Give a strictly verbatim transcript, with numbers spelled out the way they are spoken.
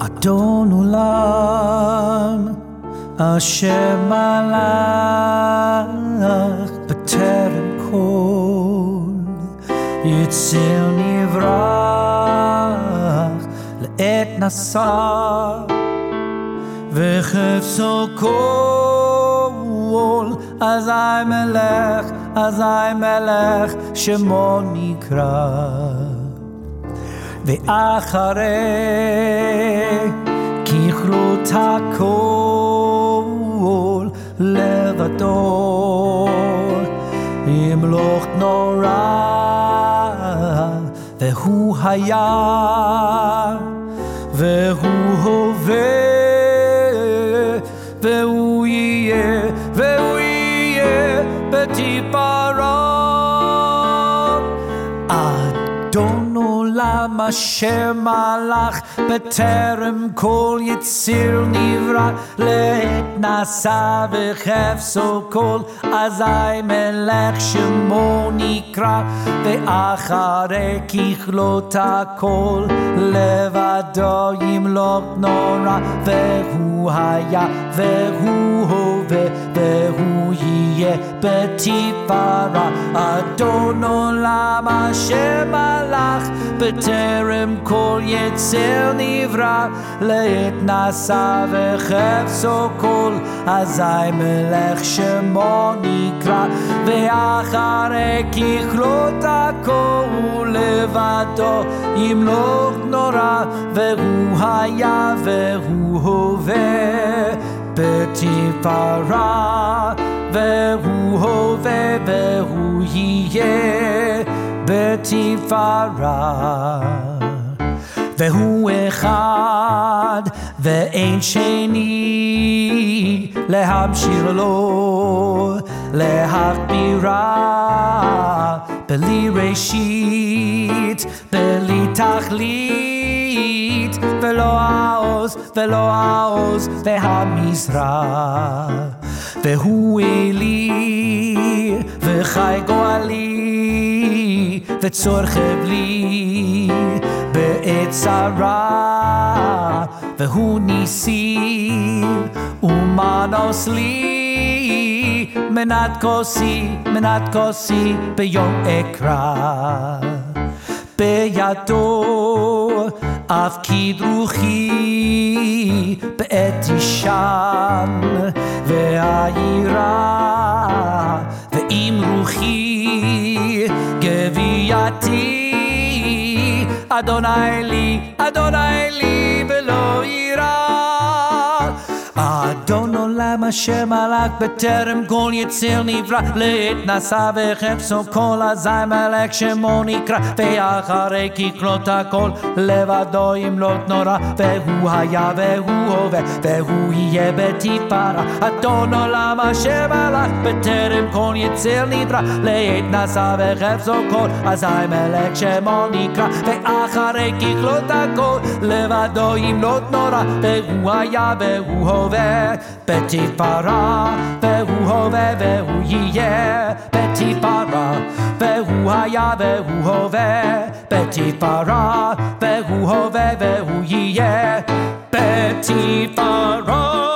אדון עולם אשר מלך בטרם כל יציר נברח לעת נשא וחפצו כל אזי מלך אזי מלך שמו נקרא ואחרי ככלות הכל לבדו ימלוך נורא והוא היה והוא הווה והוא יהיה והוא יהיה בתפארה אדון עולם אשר מלך בטרם כל יציר נברא לעת נשא וחפצו כל אזי מלך שמו נקרא ואחרי ככלות הכל לבדו ימלוך נורא והוא היה והוא הווה והוא יהיה בתפארה אדון עולם אשר מלך בטרם כל יציר נברא לעת נשא וחפצו כל אזי מלך שמו נקרא ואחרי ככלות הכל לבדו ימלוך נורא והוא היה והוא הווה בתפארה והוא הווה והוא יהיה בתפארה והוא אחד ואין שני להמשיך לו להכבירה בלי ראשית בלי תכלית ולא העוז ולא העוז והמזרח והוא אלי וחי גואלי וצור חבלי בעת צרה והוא ניסי ומנוס לי מנת כוסי מנת כוסי ביום אקרא בידו אף כדרוכי בעת תשען והעירה ועם רוחי גבייתי אדוני לי אדוני לי ולא יירא אדון עולם אשר מלך בטרם כל יציר נברא לעת נשא וחפצו כל אזי מלך שמו נקרא ואחרי ככלות הכל לבדו ימלוך נורא והוא היה והוא הווה והוא יהיה בתפארה אדון עולם אשר מלך בטרם כל יציר נברא לעת נשא וחפצו כל אזי מלך שמו נקרא ואחרי ככלות הכל לבדו ימלוך נורא והוא היה והוא הווה בתפארה והוא הווה והוא יהיה בתפארה והוא היה והוא הווה בתפארה והוא הווה והוא יהיה בתפארה